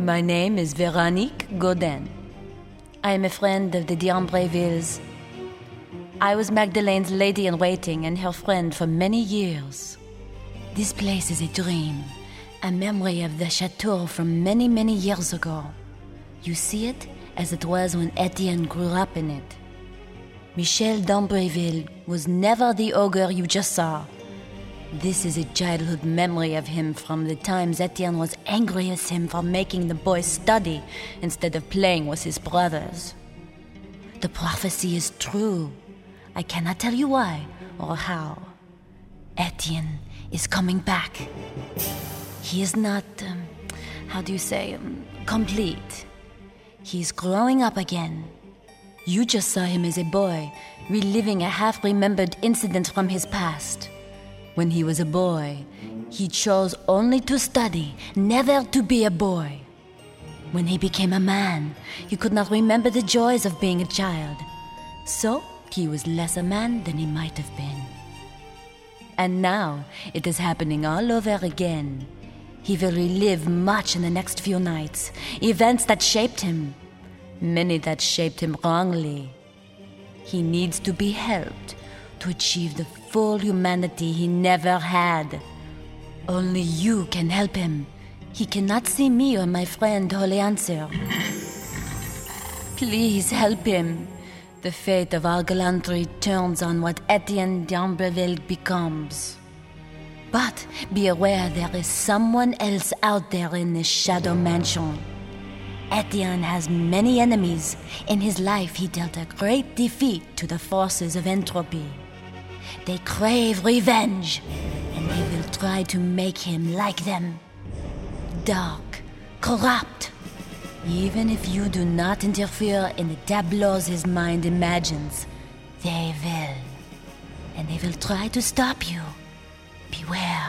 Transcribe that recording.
My name is Veronique Godin. I am a friend of the d'Ambravilles. I was Magdalene's lady-in-waiting and her friend for many years. This place is a dream, a memory of the chateau from many, many years ago. You see it as it was when Etienne grew up in it. Michel d'Ambreville was never the ogre you just saw. This is a childhood memory of him from the times Etienne was angry at him for making the boy study instead of playing with his brothers. The prophecy is true. I cannot tell you why or how. Etienne is coming back. He is not, complete. He's growing up again. You just saw him as a boy, reliving a half-remembered incident from his past. When he was a boy, he chose only to study, never to be a boy. When he became a man, he could not remember the joys of being a child. So, he was less a man than he might have been. And now, it is happening all over again. He will relive much in the next few nights, events that shaped him, many that shaped him wrongly. He needs to be helped to achieve the full humanity he never had. Only you can help him. He cannot see me or my friend Holy Answer. Please help him. The fate of our gallantry turns on what Etienne d'Ambreville becomes. But be aware there is someone else out there in this shadow mansion. Etienne has many enemies. In his life, he dealt a great defeat to the forces of entropy. They crave revenge, and they will try to make him like them. Dark, corrupt. Even if you do not interfere in the tableaus his mind imagines, they will. And they will try to stop you. Beware.